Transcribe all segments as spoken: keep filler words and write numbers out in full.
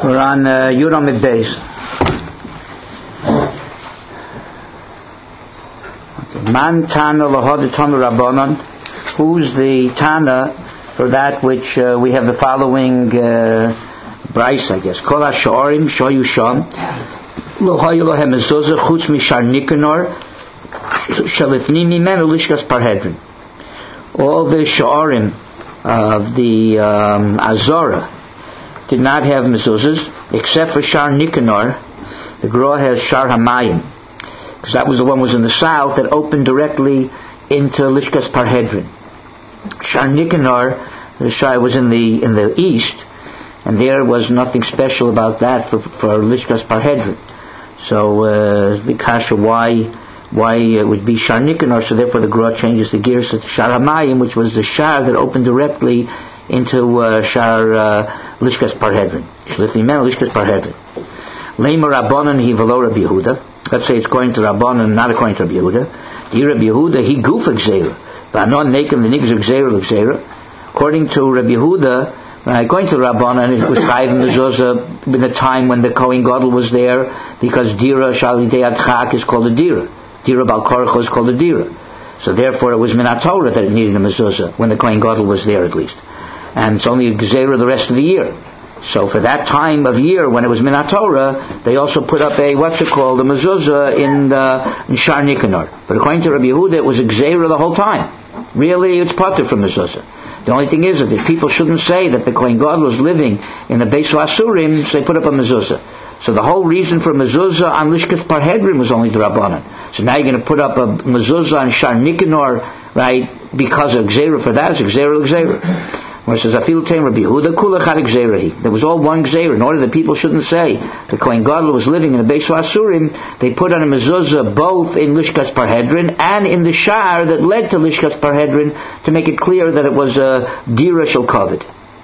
We're on uh, Yud Amid Beis. Man Tana Lahad Tana Rabbanan. Who's the Tana for that which uh, we have the following uh, Bryce, I guess. Kol HaSha'arim Shoyu Sham Lo Hayu Lohem Mezuzah Chutz Mishar Nikanor Shalifni Mimenu Lishkas Parhedrin. All the Sha'arim of the um, Azora did not have mezuzahs except for Shar Nikanor. The Gra has Shar Hamayim, because that was the one was in the south that opened directly into Lishkas Parhedrin. Shar Nikanor, the Shar was in the in the east, and there was nothing special about that for for Lishkas Parhedrin. So uh, Bikasha, why why it would be Shar Nikanor? So therefore the Gra changes the gears to Shar Hamayim, which was the Shar that opened directly into uh, Shar uh, Lishkas Parhedrin. Lishkas Parhedrin. Lema Rabbanan hi v'lo Rabbi Yehuda. Let's say it's going to Rabbanan, not according to Rabbi Yehuda. Di Rabbi Yehuda hi gufa gzeira. V'anon nekem v'nigz gzeira l'gzeira. According to Rabbi Yehuda, uh, going to Rabbanan, it was five mezuzah in the time when the Kohen Gadol was there, because Dira Shalidei Adchak is called a Dira. Dira Bal Korcho is called a Dira. So therefore it was Minat Torah that it needed a mezuzah when the Kohen Gadol was there at least. And it's only a Gzeira the rest of the year. So for that time of year when it was Minat Torah, they also put up a, what's it called, a mezuzah in, uh, in Shar Nikanor. But according to Rabbi Yehuda, it was a Gzeira the whole time. Really, it's patur from mezuzah. The only thing is that if people shouldn't say that the Kohen Gadol was living in the Beis Asurim, so they put up a mezuzah. So the whole reason for mezuzah on Lishkas Parhedrin was only the Rabbanan. So now you're going to put up a mezuzah on Shar Nikanor, right, because of Gzeira for that, it's a Gzeira l'Gzeira. Where it says, Afil Tein Rabbi Yehuda Kula Chad Gzeirahi. There was all one Gzeira. In order that people shouldn't say the Kohen Gadol was living in the Beis Asurim, they put on a mezuzah both in Lishkas Parhedrin and in the Shar that led to Lishkas Parhedrin to make it clear that it was a Dira Shel Kavod.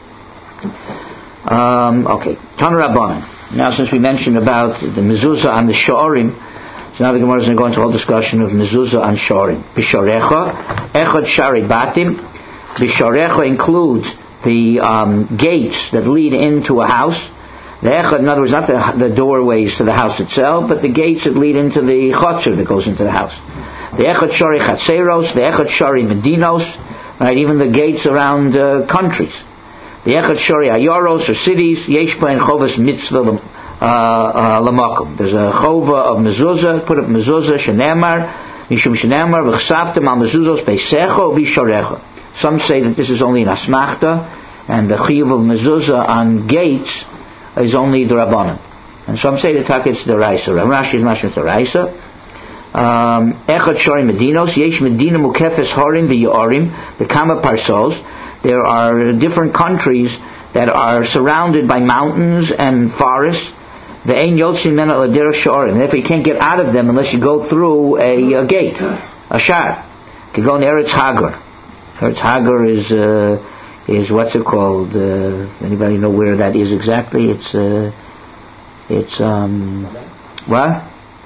Um, okay. Tan Rabbanan. Now since we mentioned about the mezuzah on the Sha'arim, so now the Gemara is going to go into a whole discussion of mezuzah on Sha'arim. Bisharecha, Echad Shari Batim. Bisharecha includes the um, gates that lead into a house. The echad, in other words, not the, the doorways to the house itself, but the gates that lead into the chotzer that goes into the house. The echad shari chatzeros, the echad shari medinos, right? Even the gates around uh, countries. The echad shari ayoros or cities. Yesh and chovas mitzvah lamakom. There's a chova of mezuzah. Put up mezuzah shenemar mishum shenemar v'chsavtem al mezuzos beisecho bisharecha. Some say that this is only an asmachta, and the chiyuv of mezuzah on gates is only the Rabbanan. And some say the tak it's the Raisa. Rashi is mashma the Raisa. Echad shori medinos, yesh medina mukefes harim v'yorim, the kama parsos. There are different countries that are surrounded by mountains and forests. The ein yotzin mena l'derech shorim. Therefore you can't get out of them unless you go through a, a gate, a shar. You can go in Eretz Hagar. Eretz Hagar is uh, is what's it called? Uh, anybody know where that is exactly? It's uh, it's um what?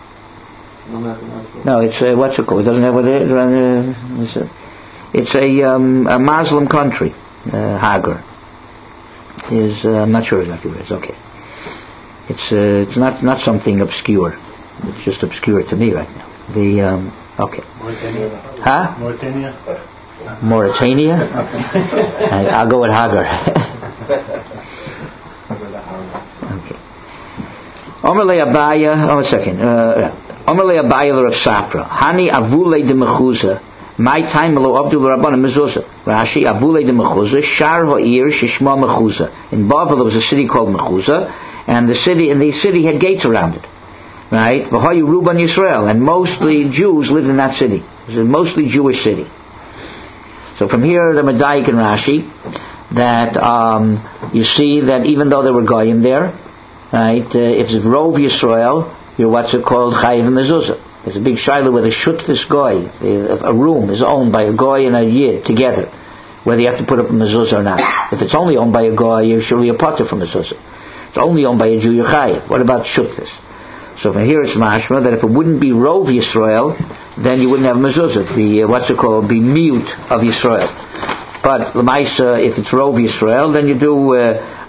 No, it's uh, what's it called? It doesn't have what it is. Uh, it's a, it's a, um, a Muslim country. Uh, Hagar is uh, I'm not sure exactly where it is. Okay, it's uh, it's not not something obscure. It's just obscure to me right now. The um, okay. Mauritania. Huh? Mauritania. Mauritania? I, I'll go with Hagar. Okay. Omer le Abaya, oh a second. Omer le Abaya l'Rav Safra. Hani avule de mechuza. My time lo Abdul Rabbanan mezuzah. Rashi avule de mechuza. Shar ha'ir shishma mechuza. In Bavel there was a city called Mechuza, and the city and the city had gates around it. Right? V'hayu Ruban Yisrael, and mostly Jews lived in that city. It was a mostly Jewish city. So from here, the Medayik and Rashi, that um, you see that even though there were goyim there, right, uh, if it's Rov Yisrael, you're what's it called Chayiv Mezuzah. There's a big shiloh where the shutfis goy, a room is owned by a goy and a yid together, whether you have to put up a mezuzah or not. If it's only owned by a goy, you're surely a potter from mezuzah. It's only owned by a Jew, you're Chayiv. What about shutfis? So from here it's mashma that if it wouldn't be Rov Yisrael, then you wouldn't have mezuzah. The uh, what's it called? Be mute of Yisrael. But l'maisa, if it's Rov Yisrael, then you do uh,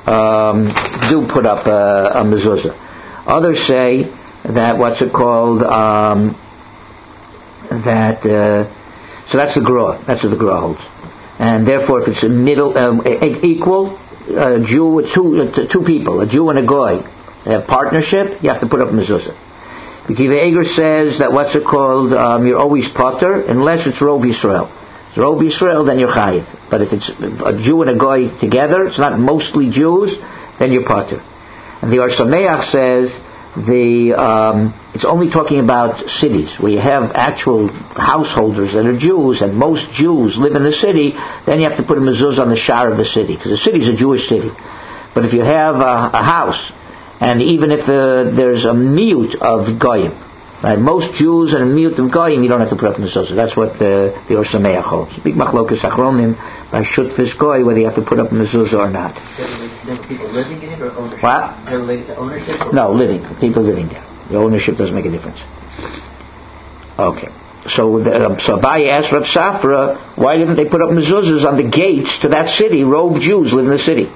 um, do put up a, a mezuzah. Others say that what's it called? Um, that uh, so that's the Gra. That's what the Gra holds. And therefore, if it's a middle um, equal, a Jew with two uh, two people, a Jew and a goy, they have partnership, you have to put up mezuzah. Akiva Eger says that what's it called? Um, you're always potter unless it's Rov Yisrael. It's Rov Yisrael, then you're chayiv. But if it's a Jew and a goy together, it's not mostly Jews, then you're potter. And the Or Sameach says the um, it's only talking about cities where you have actual householders that are Jews, and most Jews live in the city. Then you have to put a mezuzah on the shar of the city, because the city is a Jewish city. But if you have a, a house, and even if uh, there's a mute of goyim, right, most Jews and a mute of goyim, you don't have to put up mezuzah. That's what the, the Or Sameach holds. Big machlokas achronim by shutfis goy, whether you have to put up mezuzah or not. There were people living in it or ownership? What? They're related to ownership? Or no, living. People living there. The ownership doesn't make a difference. Okay. So, the, um, so Abaye asked Rav Safra, why didn't they put up mezuzahs on the gates to that city? Rove Jews live in the city.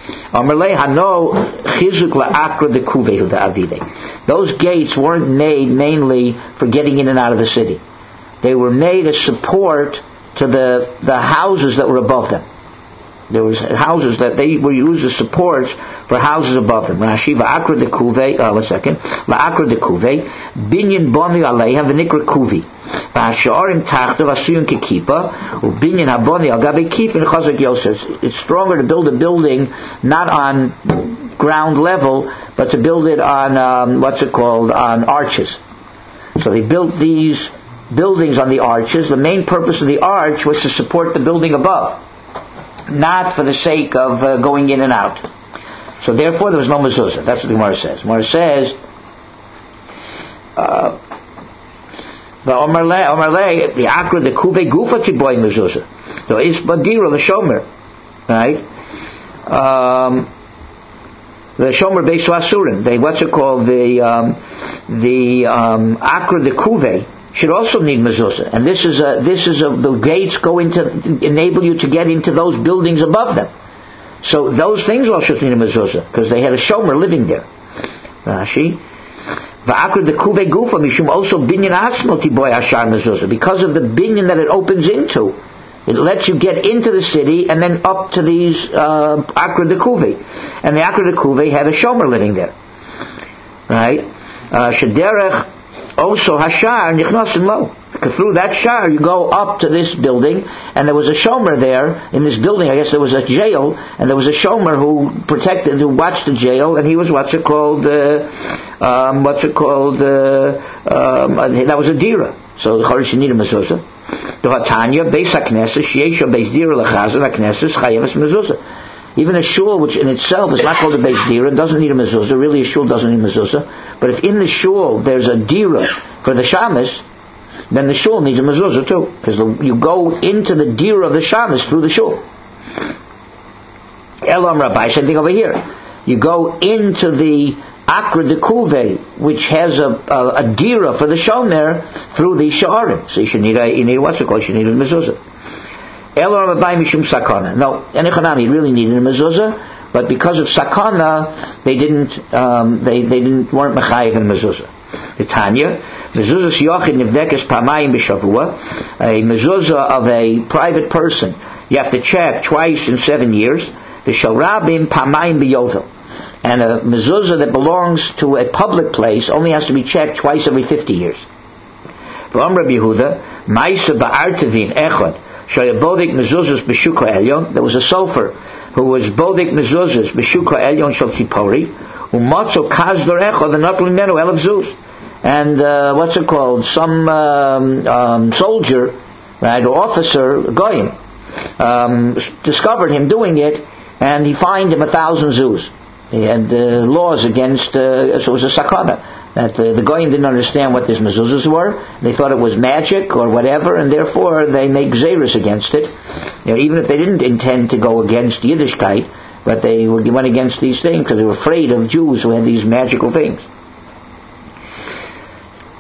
Those gates weren't made mainly for getting in and out of the city. They were made as support to the the houses that were above them. There was houses that they were used as supports for houses above them. Rashi va'akra de kuve. Uh, one second. Va'akra de kuve. Binyan boni aleihem v'nikra kuvi. Va'asharim tachta v'asuyun kekipa. Ubinyan haboni al gabe kipin chazak yosef. It's stronger to build a building not on ground level, but to build it on um, what's it called? On arches. So they built these buildings on the arches. The main purpose of the arch was to support the building above, not for the sake of uh, going in and out. So therefore there was no mezuzah. That's what the Gemara says. Gemara says, the Omar Le, the Akra, the Kuve Gufa Tiboy mezuzah. So it's Badira, the Shomer. Right? Um, the Shomer Beisu Asurin. They, what's it called? The, um, the um, Akra, the Kuve, should also need mezuzah, and this is a this is a the gates go into enable you to get into those buildings above them. So those things also need a mezuzah because they had a shomer living there. Rashi, va'akra de kuve gufa mishum also binyan atzmo tiboy ashar mezuzah, because of the binyan that it opens into. It lets you get into the city and then up to these uh, akra de kuve, and the akra de kuve had a shomer living there. Right, shederech. Uh, Also, hashar nichnasim lo. Because through that shar you go up to this building, and there was a shomer there in this building. I guess there was a jail, and there was a shomer who protected, who watched the jail, and he was what's it called? Uh, um, what's it called? Uh, um, that was a dira. So the chorish need a mezuzah. The hatanya beis hakneses sheisha beis dira lechazan hakneses chayeves mezuzah. Even a shul, which in itself is not called a beis dira, doesn't need a mezuzah. Really, a shul doesn't need a mezuzah. But if in the shul there's a dira for the shamas, then the shul needs a mezuzah too, because you go into the dira of the shamas through the shul. Elam Rabbi, same thing over here. You go into the akra de kuve, which has a, a, a dira for the shomer through the sha'arim. So you should need a, you need what's it called? You should need a mezuzah. Elam Rabbi mishum sakana. No, Enechanami, you really needed a mezuzah. But because of sakana, they didn't, um, they, they didn't, weren't mechayiv in mezuzah. The Tanya, mezuzah siyochid nivdekes pamayim b'shavua, a mezuzah of a private person, you have to check twice in seven years, the shalrabim pamayim b'yovel. And a mezuzah that belongs to a public place only has to be checked twice every fifty years. From Rabbi Yehuda, ma'isa ba'artevin echad, shayabodik mezuzahs b'shuka elyon, there was a sulfur who was bodik mezuzahs b'shuka elyon shel tzipori, umatzo kazdor echad v'notlim menu elav zuz. And uh, what's it called? Some um, um, soldier, right, or officer, goyim, um, discovered him doing it, and he fined him a thousand zuz. He had uh, laws against, uh, so it was a sakana. That uh, the goyim didn't understand what these mezuzahs were. They thought it was magic or whatever, and therefore they make xeris against it. You know, even if they didn't intend to go against Yiddishkeit, but they went against these things because they were afraid of Jews who had these magical things.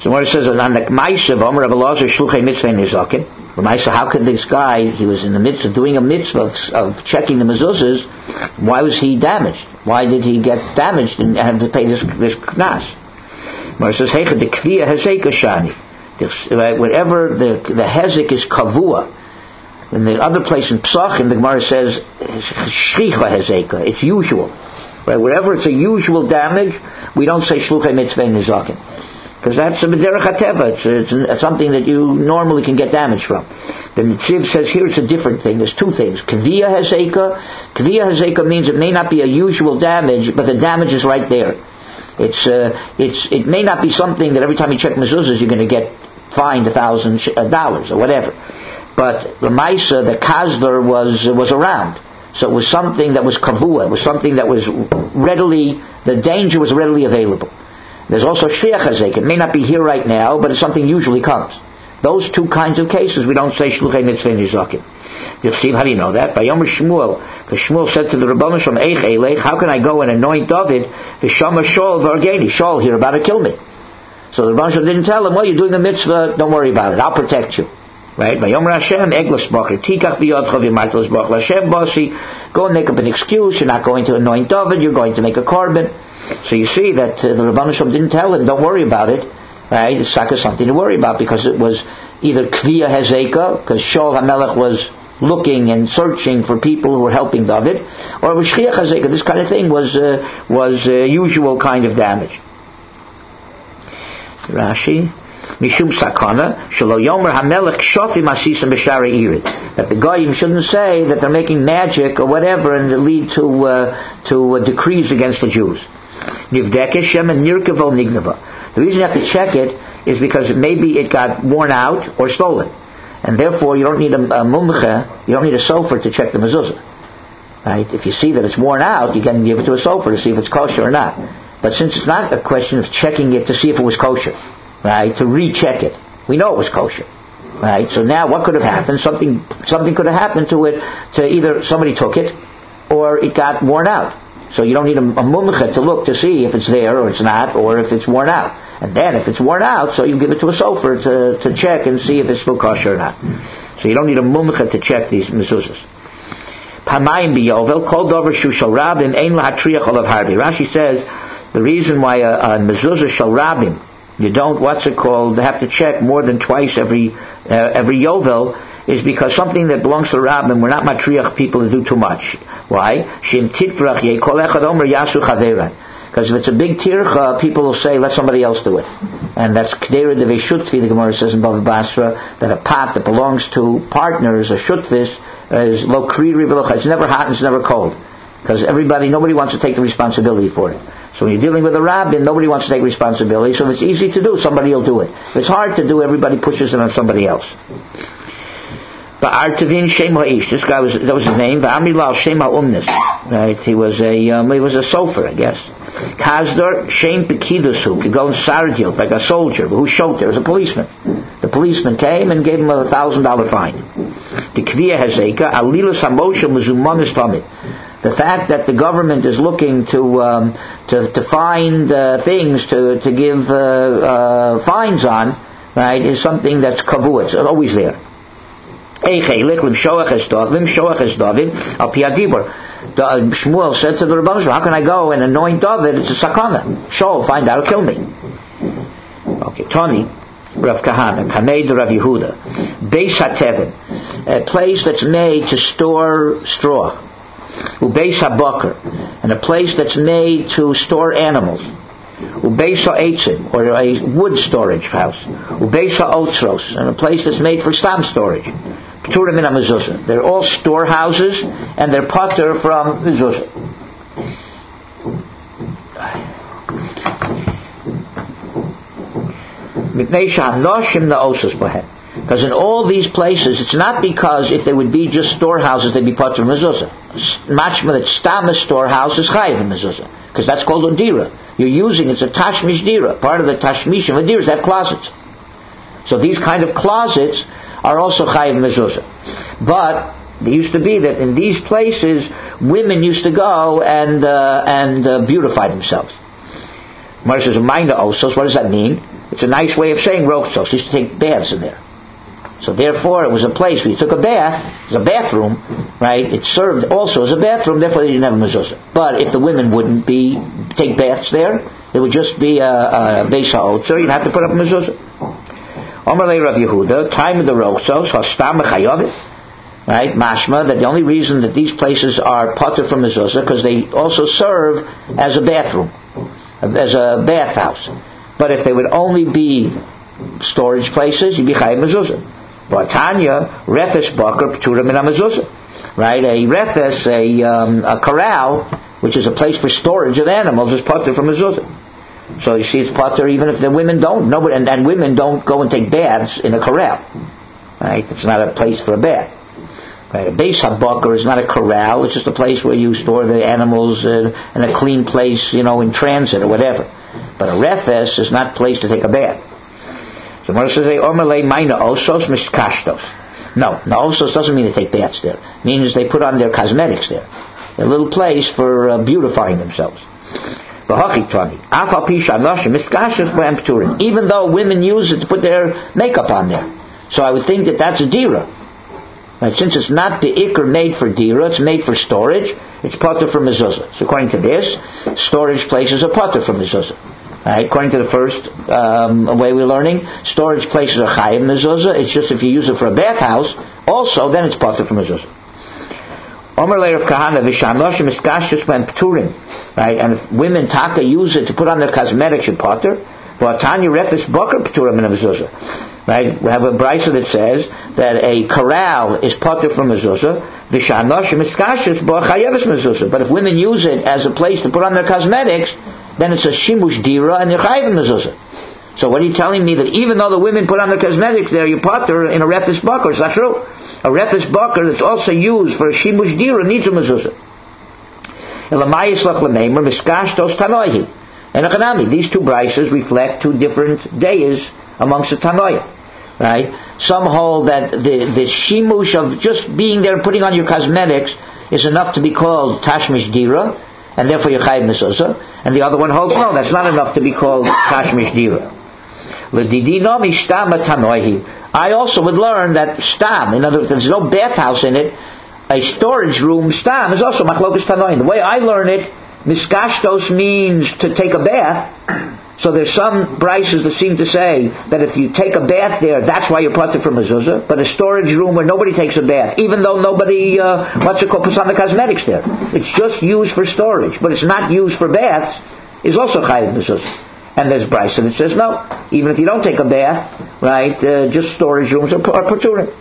So what it says on the Maisa of Omer Abelazar Shluchei Mitzvah Nizakin. Maisa, how could this guy? He was in the midst of doing a mitzvah of, of checking the mezuzahs. Why was he damaged? Why did he get damaged and have to pay this this knas? It says Heicha the Kviya Hezeka Shani. Wherever the the hezek is kavua. In the other place in Psachim, the Gemara says Shricha Hezeka. It's usual. Right? Wherever it's a usual damage, we don't say Shluchei Mitzvah Nizakin. Because that's a B'derech HaTeva. It's, it's, it's something that you normally can get damage from. The Netziv says here it's a different thing. There's two things. Kviya Hezeka. Kviya Hezeka means it may not be a usual damage, but the damage is right there. It's uh, it's it may not be something that every time you check mezuzahs you're going to get fined a thousand dollars or whatever. But the Maisa, the Kazler was uh, was around. So it was something that was kavua. It was something that was readily, the danger was readily available. There's also Shriach Hazek. It may not be here right now, but it's something usually comes. Those two kinds of cases, we don't say Shluchei Mitzvah Nizakin. You'll see, how do you know that? By Yomer Shmuel, because Shmuel said to the Rabbanu Shalom, Eich Eilech, how can I go and anoint David? V'shama Shaul v'argeni. Shaul here about to kill me. So the Rabbanu Shalom didn't tell him, well, you're doing the mitzvah, don't worry about it, I'll protect you. Right? By Yomer Hashem, Eglas Bacher, Tikach B'yodcha v'martlos Bacher, Hashem Basi, go and make up an excuse, you're not going to anoint David, you're going to make a korban. So you see that uh, the Rabbanu Shalom didn't tell him, don't worry about it. Right? It's like something to worry about, because it was either Kviya Hezeka, because Shaul HaMelech was looking and searching for people who were helping David, or it was Shriach Hezeka. This kind of thing was uh, was uh, usual kind of damage. Rashi, Mishum Sakana, Shelo Yomer HaMelech Shofim Asisam B'Shara Irid. That the Goyim shouldn't say that they're making magic or whatever and lead to uh, to uh, decrees against the Jews. Nivdeke Shem and Nirkevo Nignava. The reason you have to check it is because maybe it got worn out or stolen. And therefore you don't need a, a mumche, you don't need a sofer to check the mezuzah. Right? If you see that it's worn out, you can give it to a sofer to see if it's kosher or not. But since it's not a question of checking it to see if it was kosher, right, to recheck it, we know it was kosher. Right? So now what could have happened? Something something could have happened to it, to either somebody took it or it got worn out. So you don't need a, a mumche to look to see if it's there or it's not, or if it's worn out. And then if it's worn out, so you give it to a sofer to, to check and see if it's still kosher or not. So you don't need a mumche to check these mezuzahs. Pamayim biyovel, kol dover shu shal rabim, ein lahatriach olav harbi. Rashi says, the reason why a, a mezuzah shal rabim, you don't, what's it called, have to check more than twice every, uh, every yovel, is because something that belongs to Rabbim, we're not matriach people to do too much. Why? Shim titrach ye kol echad omer yasu chaveran. Because if it's a big tircha, people will say, let somebody else do it. And that's k'dera de veshutvi, the Gemara says in Bava Basra, that a pot that belongs to partners, a shutvis, is lo kriri v'locha. It's never hot and it's never cold. Because everybody, nobody wants to take the responsibility for it. So when you're dealing with a rabbin, nobody wants to take responsibility. So if it's easy to do, somebody will do it. If it's hard to do, everybody pushes it on somebody else. But Artavin Shem Ha'ish, this guy was, that was his name. V'amri Lal Shem Ha'umnis. Right? He was a, um, he was a sofer, I guess. Kazdor Shem Pekidusu, could go in Sardiel, like a soldier, who showed there was a policeman. The policeman came and gave him a thousand dollar fine. The Kviya Hezeka, Alilas Hamosha Muzumanis Tamid. The fact that the government is looking to um, to, to find uh, things to to give uh, uh, fines on, right, is something that's kavu. It's always there. Shmuel said to the Rabbanu, how can I go and anoint David? It's a sakana. Shaul, find out, kill me. Okay, Tony, Rav Kahana, Kamed Rav Yehuda, Beis HaTeven, a place that's made to store straw. Ubeis HaBakar, and a place that's made to store animals. Ubeis HaEitzim, or a wood storage house. Ubeis HaOtzros, and a place that's made for stam storage. P'turim min ha-mezuzah. They're all storehouses, and they're patur from mezuzah. Because in all these places, it's not because if they would be just storehouses, they'd be patur from mezuzah. Machma that stam a storehouse is chayiv in mezuzah, because that's called a dira. You're using, it's a tashmish dira. Part of the tashmish of a dira is to have closets. So these kind of closets are also chayiv mezuzah. But there used to be that in these places, women used to go and uh, and uh, beautify themselves. Mar says, "Minda osos." What does that mean? It's a nice way of saying rochsos. He used to take baths in there. So therefore, it was a place where you took a bath, it was a bathroom, right? It served also as a bathroom, therefore they didn't have a mezuzah. But if the women wouldn't be take baths there, it would just be a, a beis ha'otzer, you'd have to put up a mezuzah. Omer le Rav Yehuda, time of the rochsos, hastam mechayavet, right? Mashma, that the only reason that these places are patur from mezuzah, because they also serve as a bathroom, as a bathhouse. But if they would only be storage places, you'd be chayav mezuzah. Tanya, refes bakar p'tura min ha-mezuzah. Right? A refes, a, um, a corral, which is a place for storage of animals, is patur from mezuzah. So you see, it's patur even if the women don't. Nobody, and, and women don't go and take baths in a corral. Right? It's not a place for a bath. Right? A beis ha-bakar is not a corral. It's just a place where you store the animals uh, in a clean place, you know, in transit or whatever. But a refes is not a place to take a bath. So Moshe says, "Omerlei maina osos miskashtos." No, no, osos doesn't mean they take baths there. It means they put on their cosmetics there. A little place for uh, beautifying themselves. Even though women use it to put their makeup on there, so I would think that that's a dira. Right? Since it's not the ikr made for dira, it's made for storage. It's patur for mezuzah. So according to this, storage places are patur for mezuzah. Right? According to the first um, way we're learning, storage places are chayiv mezuzah. It's just if you use it for a bathhouse, also then it's patur for mezuzah. Omer leir of kahana v'shanoshim iskashus ben pturim. Right? And if women taka use it to put on their cosmetics, you're patur. V'atanya refes bakar pturim in a mezuzah. Right? We have a brisa that says that a corral is patur from mezuzah. V'shanoshim iskashus bo chayeves mezuzah. But if women use it as a place to put on their cosmetics, then it's a shimush dira and you're chayiv mezuzah. So what are you telling me, that even though the women put on their cosmetics there, you patur in a refes bakar? It's not true. A refes bakar that's also used for a shimush dira needs a mezuzah. Elamayis lach l'meimer miskashtos tanoihi. And Achanami, these two brises reflect two different days amongst the tanoim. Right? Some hold that the, the shimush of just being there and putting on your cosmetics is enough to be called tashmish dira, and therefore you're chayiv mezuzah. And the other one holds, no, that's not enough to be called tashmish dira. I also would learn that stam, in other words, there's no bathhouse in it, a storage room, stam, is also machlokas tanoim. The way I learn it, miskashtos means to take a bath. So there's some brises that seem to say that if you take a bath there, that's why you're patur from mezuzah. But a storage room where nobody takes a bath, even though nobody, uh, what's it called, puts on the cosmetics there. It's just used for storage, but it's not used for baths, is also chayiv mezuzah. And there's brisa that says no, even if you don't take a bath, right, uh, just storage rooms are, are paturim.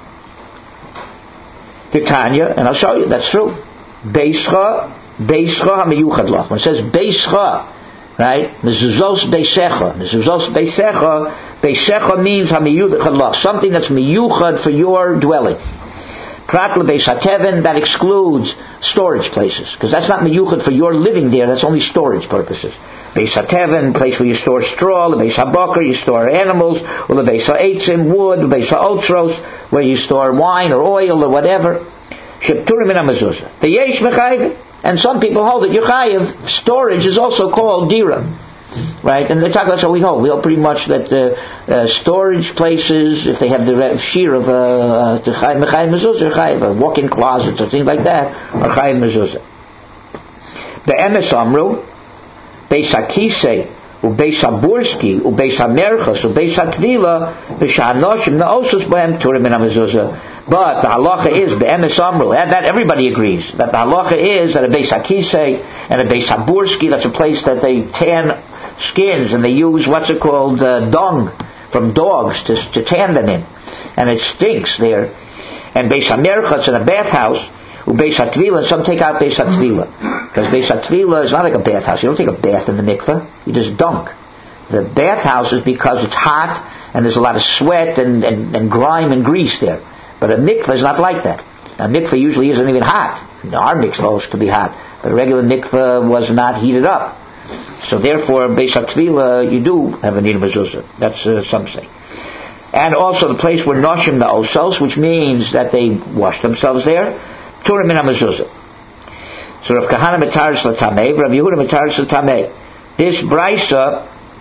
Titania, and I'll show you, that's true. Beischa, beischa ha-meyuchad lach. When it says beischa, right? Mezuzos beisecha. Mezuzos beisecha. Beisecha means ha-meyuchad lach. Something that's meyuchad for your dwelling. Prat lebeis hateven, that excludes storage places. Because that's not meyuchad for your living there, that's only storage purposes. Beis hateven, place where you store straw. Lebeis habakar, you store animals. Or lebeis ha'etzim, wood. Lebeis ha'otros, where you store wine or oil or whatever. Shepturim min ha-mezuzah. V'yesh mechayiv. And some people hold that Yechayiv, storage is also called dira. Right? And they talk about, so we hold. We hold pretty much that uh, uh, storage places, if they have the shear of uh, Yechayiv mezuzah, Yechayiv, uh, walk-in closets or things like that, are Yechayiv mezuzah. The Emes Amru, Beis HaKisei, Ubeis HaBurski, Ubeis HaMerchas, Ubeis HaTvila, B'sha'anoshim na'osus b'hem turim min ha-mezuzah. But the halacha is be'emes amru, and that everybody agrees that the halacha is that a beis hakisei and a beis haburski, that's a place that they tan skins and they use what's it called uh, dung from dogs to to tan them in, and it stinks there. And beis hamerchatz in a bathhouse, ubeis hatvila, and some take out beis hatvila because beis hatvila is not like a bathhouse. You don't take a bath in the mikveh; you just dunk. The bathhouse is because it's hot and there's a lot of sweat and, and, and grime and grease there. But a mikveh is not like that. A mikveh usually isn't even hot. Our mikvahs can be hot, but a regular mikveh was not heated up. So therefore, beis hatvila, you do have a need of mezuzah. That's uh, some say. And also the place where noshim the osos, which means that they wash themselves there, turim min ha-mezuzah. So Rav Kahana metaris l'tamei, Rav Yehuda metaris l'tamei. This brisa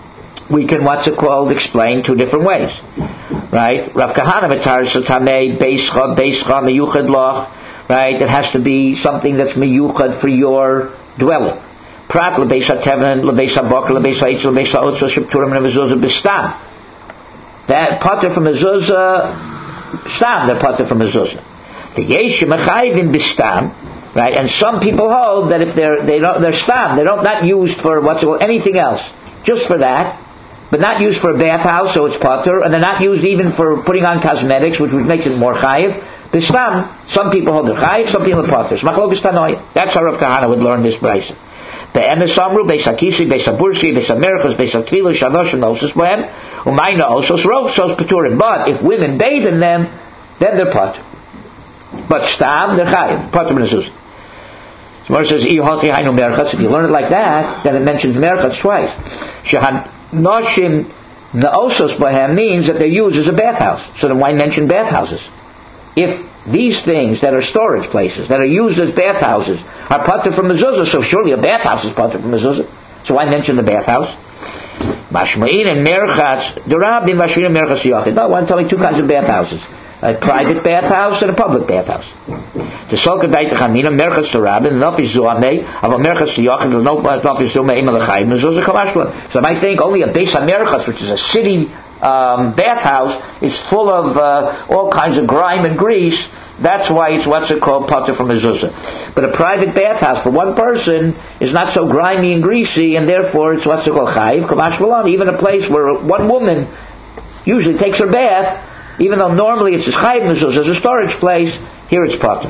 we can, what's it called, explain two different ways. Right? Rav Kahana V'Taris Tamei Beischa Beischa Meyuchad Loch. Right? It has to be something that's meyuchad for your dwelling. Prat lebeis hateven, lebeis habokar, lebeis ha'itz, lebeis ha'otzos, shepturim and mezuzah b'stam. That pater from mezuzah, stam, they're pater from mezuzah. The yesh mechayvin b'stam, right? And some people hold that if they're they don't they're stam, they don't not used for what's it called, anything else, just for that, but not used for a bathhouse, so it's pater, and they're not used even for putting on cosmetics, which makes it more chayiv. B'stam, some people hold the chayiv, some people are paters. Machlokes tanoia. That's how Rav Kahana would learn this brayso. The emes amru beis hakisi, beis habursi, beis hamerchos, beis hatfilu, shadosh and osos bohem, umayna osos rosos peturim. But if women bathe in them, then they're pater. But stam, they're chayiv, pater b'nezuz. Gemara says, "Ihoti hainu merchas." If you learn it like that, then it mentions merchas twice. Shehan noshim naosos bohem means that they're used as a bathhouse. So then why mention bathhouses? If these things that are storage places, that are used as bathhouses, are pater from mezuzah, so surely a bathhouse is pater from mezuzah. So why mention the bathhouse? Mashma'in and merchatz, derabim mashma'in and merchatz yachid. No, I want to tell you two kinds of bathhouses: a private bathhouse and a public bathhouse. The solka daitachamina merchatz derabim nofi zuamei of a merchatz yachid nofi zuamei imalachayim mezuzah kamashma. So I might think only a beis hamerchas, which is a city Um, bathhouse, is full of uh, all kinds of grime and grease. That's why it's what's it called pater from mezuzah. But a private bathhouse for one person is not so grimy and greasy, and therefore it's what's it called chayiv kamash malon. Even a place where one woman usually takes her bath, even though normally it's a chayiv mezuzah, as a storage place, here it's pater.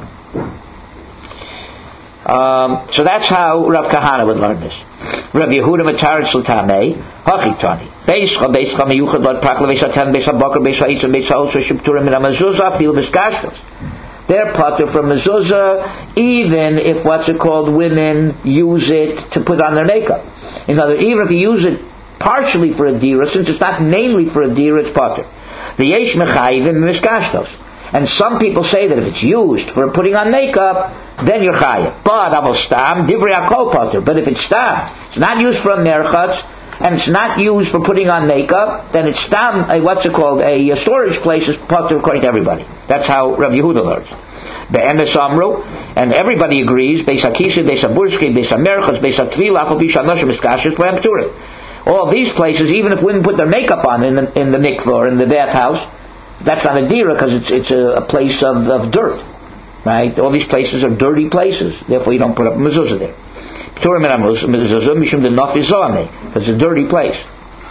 Um, so that's how Rav Kahana would learn this. Rav Yehuda Mataritz L'Tamei Hachitani Beischa Beischa Meyuchad Lod Prakla Beischa Ten Beischa Bakar Beischa Yitzim Beischa Otzor Shepturim Min HaMezuzah Fil Miskashtos. They're pater from mezuzah, even if what's it called, women use it to put on their makeup. In other words, even if you use it partially for a dira, since it's not mainly for a dira, it's pater. The Yesh Mechayivim Miskashtos. And some people say that if it's used for putting on makeup, then you're chayav. But avol stam divrei hakol pater. But if it's stam, it's not used for a merchatz, and it's not used for putting on makeup, then it's stam. A, what's it called? A, a storage place is pater according to everybody. That's how Rav Yehuda learns. Be'emes amru, and everybody agrees. Beis hakisi, beis haburski, beis hamerchatz, beis hatvila, afal bisha noshim miskashis bohem pturim. All these places, even if women put their makeup on in the in the mikvah or in the bathhouse, that's not a dira because it's it's a, a place of, of dirt, right? All these places are dirty places. Therefore, you don't put up a mezuzah there. Because it's a dirty place.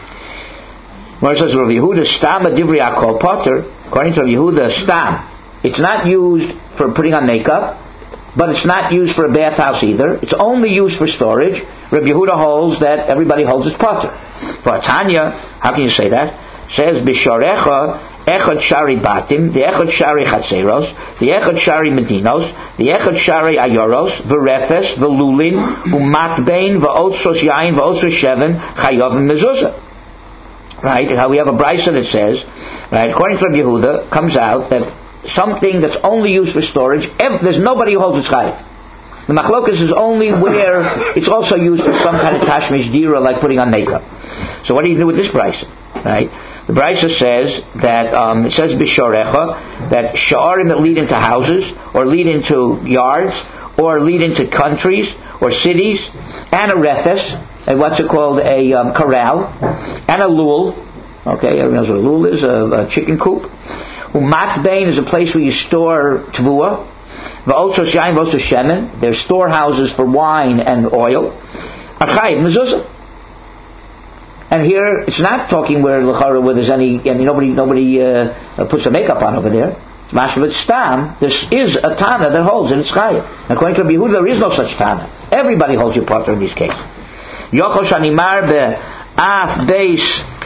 Where it says Rav Yehuda stam adivri akol potter, according to Rav Yehuda stam, it's not used for putting on makeup, but it's not used for a bathhouse either. It's only used for storage. Rav Yehuda holds that everybody holds it's potter. For Tanya, how can you say that? Says bisharecha. Echad shari batim, the echad shari chatzeros, the echad shari medinos, the echad shari ayoros, v'refes, v'lulin, u'matbein, v'otsos yain, v'otsos sheven, chayovim mezuzah. Right? How we have a brayso that says, right, according to Rabbi Yehuda, comes out that something that's only used for storage, ev- there's nobody who holds its chayiv. The machlokas is only where it's also used for some kind of tashmish dira, like putting on makeup. So what do you do with this brayso? Right? The Brisa says that um, it says b'sharecha that sha'arim that lead into houses or lead into yards or lead into countries or cities, and a refes, and what's it called, a um, corral, and a lul. Okay, everyone knows what a lul is, a, a chicken coop. Umatbein is a place where you store tvua. V'otsos yain v'otsos shemen. There's storehouses for wine and oil. Archayiv mezuzah. And here, it's not talking where l'chara where there's any, I mean, nobody nobody uh, puts a makeup on over there. It's mashvat stam. There is a tana that holds and it's chayav. According to Rabbi Yehuda, there is no such tana. Everybody holds your pater in these cases. Yochel shanimar be'af beis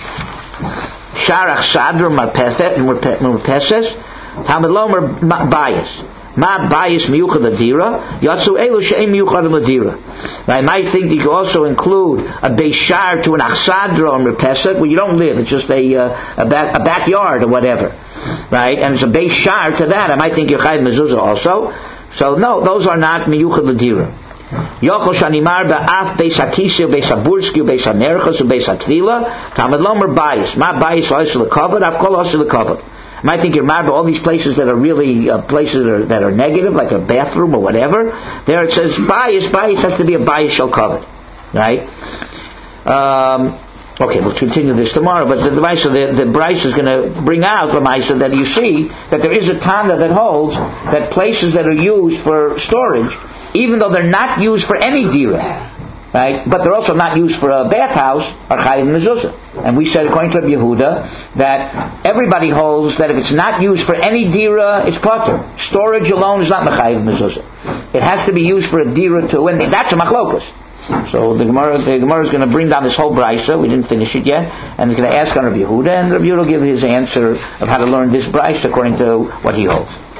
sharach sadr marpeset marpeses tamid lomer bias. Ma bias miyuchad ladira yatsu elu she'em miyuchad ladira. I might think that you could also include a beishar to an achsadra on repesach where you don't live. It's just a uh, a, back, a backyard or whatever, right? And it's a beishar to that. I might think you're chayav mezuzah also. So no, those are not miyuchad ladira. Yochel shanimar ba'af beis hakisha, beis haburski, beis hanerchos, beis hatvila. Tamad lomer bayis. Ma bayis oisel lekavod, av kol oisel lekavod. You might think you're mad about all these places that are really uh, places that are, that are negative, like a bathroom or whatever. There it says bias. Bias has to be a bias shall cover, right? Um, okay, we'll continue this tomorrow. But the the, the, the Bryce is going to bring out Lamaisa that you see that there is a Tana that holds that places that are used for storage, even though they're not used for any dira, right? But they're also not used for a bathhouse, are chayiv mezuzah. And we said, according to Rabbi Yehuda, that everybody holds that if it's not used for any dira, it's potter. Storage alone is not mechayiv mezuzah. It has to be used for a dira too, and that's a machlokus. So the Gemara, the Gemara is going to bring down this whole brisa. We didn't finish it yet, and it's going to ask on Rabbi Yehuda, and Rabbi Yehuda will give his answer of how to learn this brisa according to what he holds.